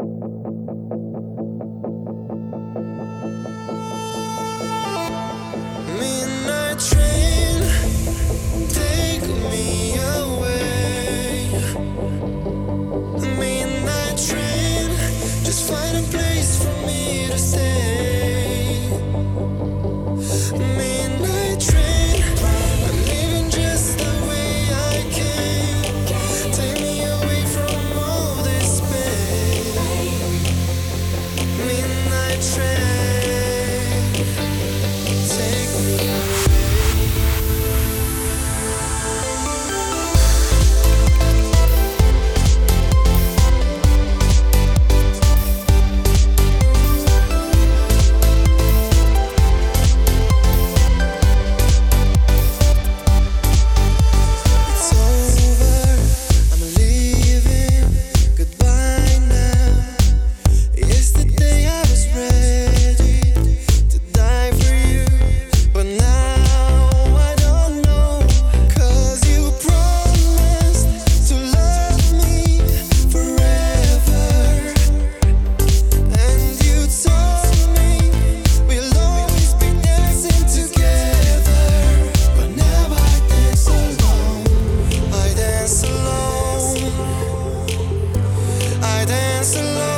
Midnight train, take me away. Midnight train, just find a place for me to stay. Midnight train, I'm leaving just the way I came. Take me away from all this pain. Midnight train, take me away. It's over, I'm leaving, goodbye now. Yesterday I was ready to die for you, but now I don't know. 'Cause you promised to love me forever, and you told me we'll always be dancing together. But now I dance alone, I dance alone, I dance alone.